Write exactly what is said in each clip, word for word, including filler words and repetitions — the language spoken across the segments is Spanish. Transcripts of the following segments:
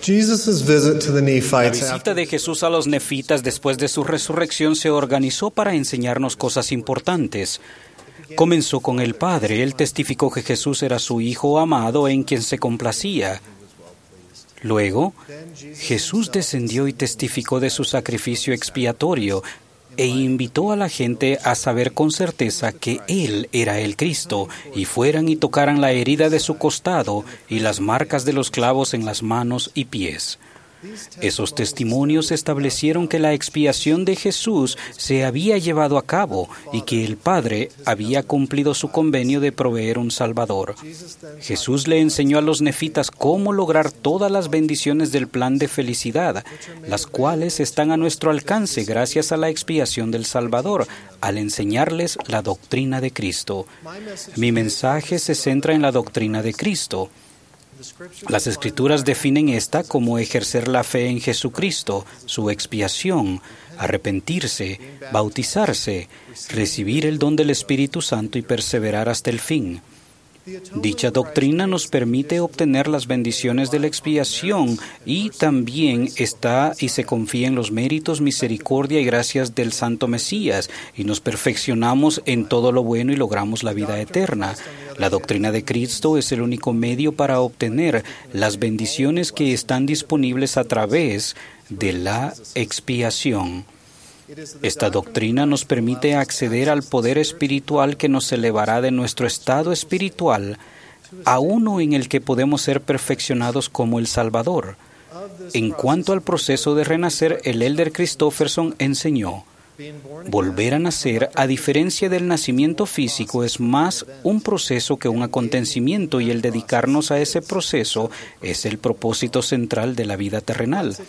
Jesus' visit to the La Nephites visita after de Jesús a los nefitas después de su resurrección se organizó para enseñarnos cosas importantes. Comenzó con el Padre. Él testificó que Jesús era su Hijo amado en quien se complacía. Luego, Jesús descendió y testificó de su sacrificio expiatorio e invitó a la gente a saber con certeza que Él era el Cristo, y fueran y tocaran la herida de su costado y las marcas de los clavos en las manos y pies. Esos testimonios establecieron que la expiación de Jesús se había llevado a cabo y que el Padre había cumplido su convenio de proveer un Salvador. Jesús le enseñó a los nefitas cómo lograr todas las bendiciones del plan de felicidad, las cuales están a nuestro alcance gracias a la expiación del Salvador, al enseñarles la doctrina de Cristo. Mi mensaje se centra en la doctrina de Cristo. Las Escrituras definen esta como ejercer la fe en Jesucristo, su expiación, arrepentirse, bautizarse, recibir el don del Espíritu Santo y perseverar hasta el fin. Dicha doctrina nos permite obtener las bendiciones de la expiación y también está y se confía en los méritos, misericordia y gracias del Santo Mesías, y nos perfeccionamos en todo lo bueno y logramos la vida eterna. La doctrina de Cristo es el único medio para obtener las bendiciones que están disponibles a través de la expiación. Esta doctrina nos permite acceder al poder espiritual que nos elevará de nuestro estado espiritual a uno en el que podemos ser perfeccionados como el Salvador. En cuanto al proceso de renacer, el Elder Christofferson enseñó: volver a nacer, a diferencia del nacimiento físico, es más un proceso que un acontecimiento, y el dedicarnos a ese proceso es el propósito central de la vida terrenal.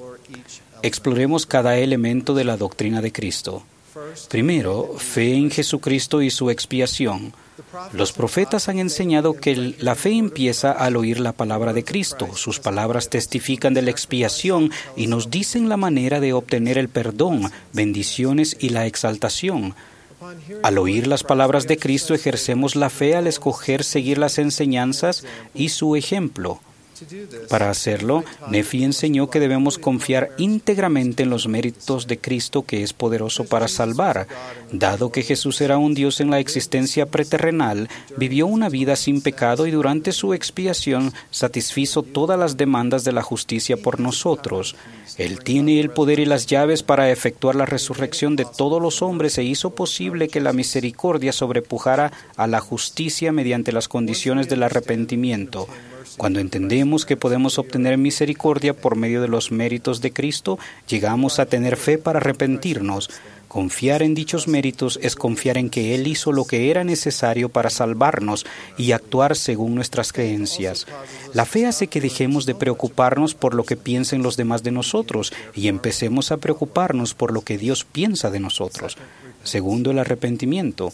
Exploremos cada elemento de la doctrina de Cristo. Primero, fe en Jesucristo y su expiación. Los profetas han enseñado que la fe empieza al oír la palabra de Cristo. Sus palabras testifican de la expiación y nos dicen la manera de obtener el perdón, bendiciones y la exaltación. Al oír las palabras de Cristo, ejercemos la fe al escoger seguir las enseñanzas y su ejemplo. Para hacerlo, Nefi enseñó que debemos confiar íntegramente en los méritos de Cristo, que es poderoso para salvar. Dado que Jesús era un Dios en la existencia preterrenal, vivió una vida sin pecado y durante su expiación satisfizo todas las demandas de la justicia por nosotros. Él tiene el poder y las llaves para efectuar la resurrección de todos los hombres e hizo posible que la misericordia sobrepujara a la justicia mediante las condiciones del arrepentimiento. Cuando entendemos que podemos obtener misericordia por medio de los méritos de Cristo, llegamos a tener fe para arrepentirnos. Confiar en dichos méritos es confiar en que Él hizo lo que era necesario para salvarnos y actuar según nuestras creencias. La fe hace que dejemos de preocuparnos por lo que piensen los demás de nosotros y empecemos a preocuparnos por lo que Dios piensa de nosotros. Segundo, el arrepentimiento.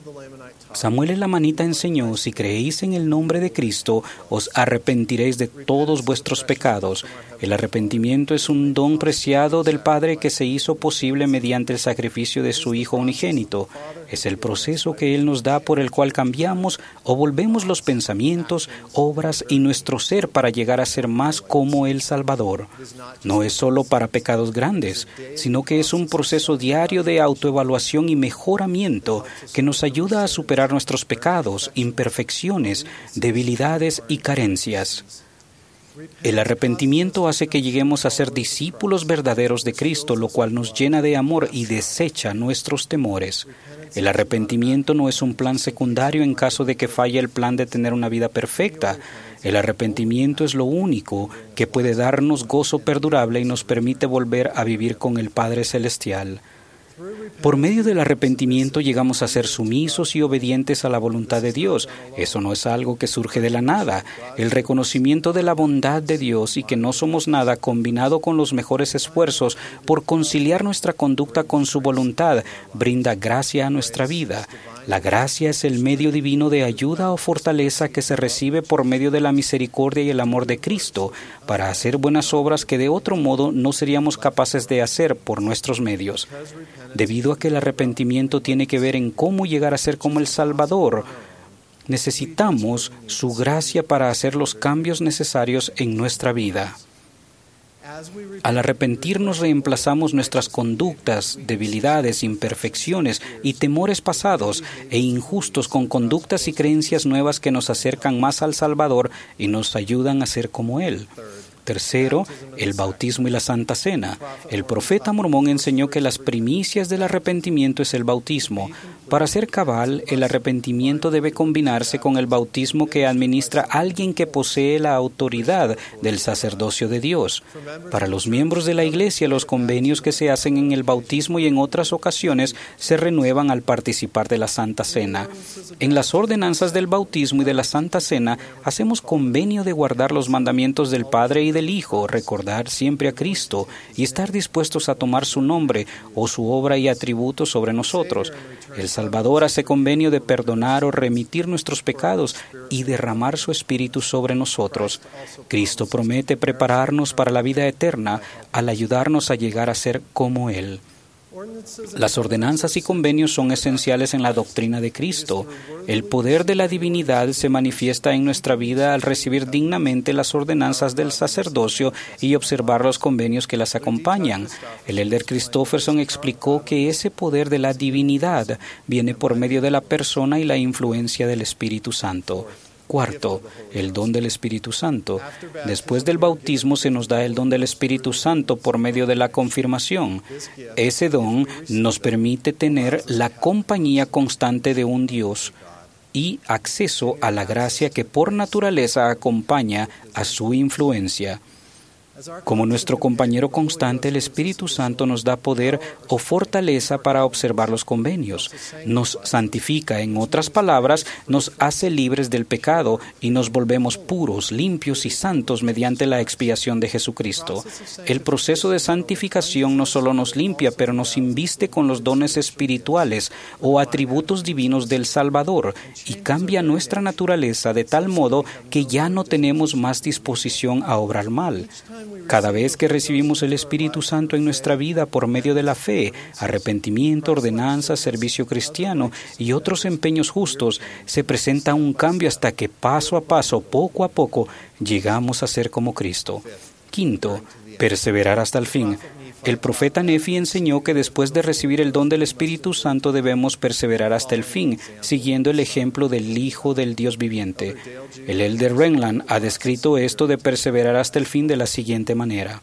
Samuel el Lamanita enseñó: si creéis en el nombre de Cristo, os arrepentiréis de todos vuestros pecados. El arrepentimiento es un don preciado del Padre que se hizo posible mediante el sacrificio de su Hijo unigénito. Es el proceso que Él nos da por el cual cambiamos o volvemos los pensamientos, obras y nuestro ser para llegar a ser más como el Salvador. No es solo para pecados grandes, sino que es un proceso diario de autoevaluación y mejoramiento que nos ayuda a superar nuestros pecados, imperfecciones, debilidades y carencias. El arrepentimiento hace que lleguemos a ser discípulos verdaderos de Cristo, lo cual nos llena de amor y desecha nuestros temores. El arrepentimiento no es un plan secundario en caso de que falle el plan de tener una vida perfecta. El arrepentimiento es lo único que puede darnos gozo perdurable y nos permite volver a vivir con el Padre Celestial. Por medio del arrepentimiento llegamos a ser sumisos y obedientes a la voluntad de Dios. Eso no es algo que surge de la nada. El reconocimiento de la bondad de Dios y que no somos nada, combinado con los mejores esfuerzos por conciliar nuestra conducta con su voluntad, brinda gracia a nuestra vida. La gracia es el medio divino de ayuda o fortaleza que se recibe por medio de la misericordia y el amor de Cristo para hacer buenas obras que de otro modo no seríamos capaces de hacer por nuestros medios. Debido a que el arrepentimiento tiene que ver en cómo llegar a ser como el Salvador, necesitamos su gracia para hacer los cambios necesarios en nuestra vida. Al arrepentirnos reemplazamos nuestras conductas, debilidades, imperfecciones y temores pasados e injustos con conductas y creencias nuevas que nos acercan más al Salvador y nos ayudan a ser como Él. Tercero, el bautismo y la Santa Cena. El profeta mormón enseñó que las primicias del arrepentimiento es el bautismo. Para ser cabal, el arrepentimiento debe combinarse con el bautismo que administra alguien que posee la autoridad del sacerdocio de Dios. Para los miembros de la Iglesia, los convenios que se hacen en el bautismo y en otras ocasiones se renuevan al participar de la Santa Cena. En las ordenanzas del bautismo y de la Santa Cena, hacemos convenio de guardar los mandamientos del Padre y del Hijo, recordar siempre a Cristo y estar dispuestos a tomar su nombre o su obra y atributos sobre nosotros. El Salvador hace convenio de perdonar o remitir nuestros pecados y derramar su Espíritu sobre nosotros. Cristo promete prepararnos para la vida eterna al ayudarnos a llegar a ser como Él. Las ordenanzas y convenios son esenciales en la doctrina de Cristo. El poder de la divinidad se manifiesta en nuestra vida al recibir dignamente las ordenanzas del sacerdocio y observar los convenios que las acompañan. El elder Christofferson explicó que ese poder de la divinidad viene por medio de la persona y la influencia del Espíritu Santo. Cuarto, el don del Espíritu Santo. Después del bautismo se nos da el don del Espíritu Santo por medio de la confirmación. Ese don nos permite tener la compañía constante de un Dios y acceso a la gracia que por naturaleza acompaña a su influencia. Como nuestro compañero constante, el Espíritu Santo nos da poder o fortaleza para observar los convenios. Nos santifica, en otras palabras, nos hace libres del pecado y nos volvemos puros, limpios y santos mediante la expiación de Jesucristo. El proceso de santificación no solo nos limpia, pero nos inviste con los dones espirituales o atributos divinos del Salvador y cambia nuestra naturaleza de tal modo que ya no tenemos más disposición a obrar mal. Cada vez que recibimos el Espíritu Santo en nuestra vida por medio de la fe, arrepentimiento, ordenanza, servicio cristiano y otros empeños justos, se presenta un cambio hasta que paso a paso, poco a poco, llegamos a ser como Cristo. Quinto, perseverar hasta el fin. El profeta Nefi enseñó que después de recibir el don del Espíritu Santo debemos perseverar hasta el fin, siguiendo el ejemplo del Hijo del Dios viviente. El elder Renland ha descrito esto de perseverar hasta el fin de la siguiente manera.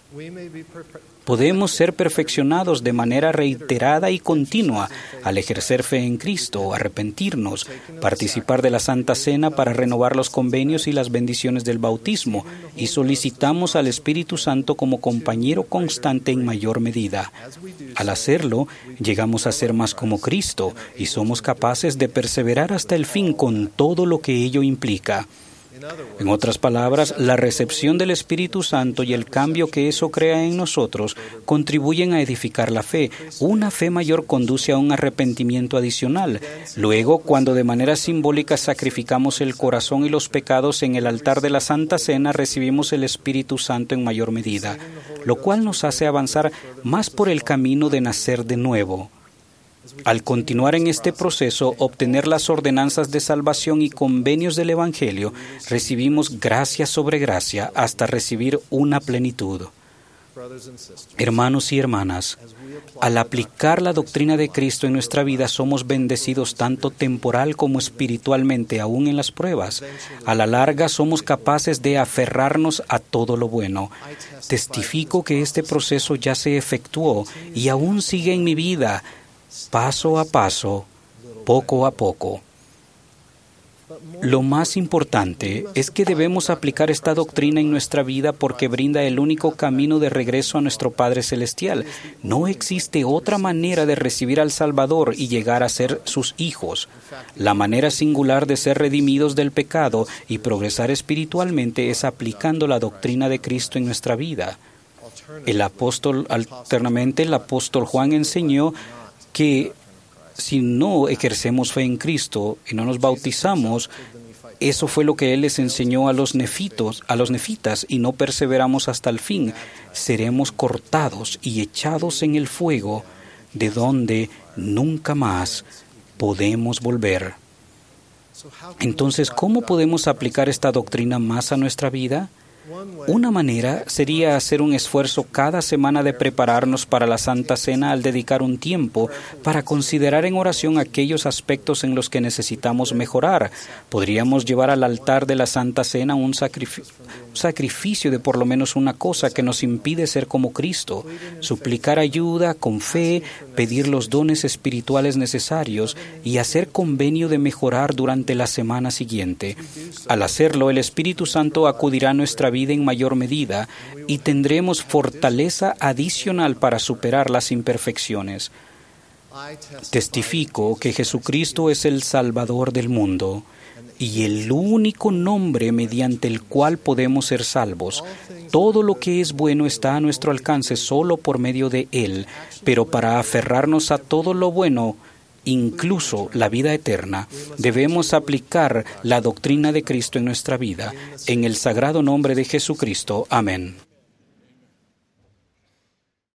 Podemos ser perfeccionados de manera reiterada y continua al ejercer fe en Cristo, arrepentirnos, participar de la Santa Cena para renovar los convenios y las bendiciones del bautismo, y solicitamos al Espíritu Santo como compañero constante en mayor medida. Al hacerlo, llegamos a ser más como Cristo y somos capaces de perseverar hasta el fin con todo lo que ello implica. En otras palabras, la recepción del Espíritu Santo y el cambio que eso crea en nosotros contribuyen a edificar la fe. Una fe mayor conduce a un arrepentimiento adicional. Luego, cuando de manera simbólica sacrificamos el corazón y los pecados en el altar de la Santa Cena, recibimos el Espíritu Santo en mayor medida, lo cual nos hace avanzar más por el camino de nacer de nuevo. Al continuar en este proceso, obtener las ordenanzas de salvación y convenios del Evangelio, recibimos gracia sobre gracia hasta recibir una plenitud. Hermanos y hermanas, al aplicar la doctrina de Cristo en nuestra vida, somos bendecidos tanto temporal como espiritualmente, aún en las pruebas. A la larga, somos capaces de aferrarnos a todo lo bueno. Testifico que este proceso ya se efectuó y aún sigue en mi vida, paso a paso, poco a poco. Lo más importante es que debemos aplicar esta doctrina en nuestra vida porque brinda el único camino de regreso a nuestro Padre Celestial. No existe otra manera de recibir al Salvador y llegar a ser sus hijos. La manera singular de ser redimidos del pecado y progresar espiritualmente es aplicando la doctrina de Cristo en nuestra vida. El apóstol, alternamente, el apóstol Juan enseñó que si no ejercemos fe en Cristo y no nos bautizamos, eso fue lo que Él les enseñó a los nefitos, a los nefitas, y no perseveramos hasta el fin, seremos cortados y echados en el fuego, de donde nunca más podemos volver. Entonces, ¿cómo podemos aplicar esta doctrina más a nuestra vida? Una manera sería hacer un esfuerzo cada semana de prepararnos para la Santa Cena al dedicar un tiempo para considerar en oración aquellos aspectos en los que necesitamos mejorar. Podríamos llevar al altar de la Santa Cena un, sacrifi- un sacrificio de por lo menos una cosa que nos impide ser como Cristo, suplicar ayuda con fe, pedir los dones espirituales necesarios y hacer convenio de mejorar durante la semana siguiente. Al hacerlo, el Espíritu Santo acudirá a nuestra vida en mayor medida y tendremos fortaleza adicional para superar las imperfecciones. Testifico que Jesucristo es el Salvador del mundo y el único nombre mediante el cual podemos ser salvos. Todo lo que es bueno está a nuestro alcance solo por medio de Él, pero para aferrarnos a todo lo bueno, incluso la vida eterna, debemos aplicar la doctrina de Cristo en nuestra vida. En el sagrado nombre de Jesucristo. Amén.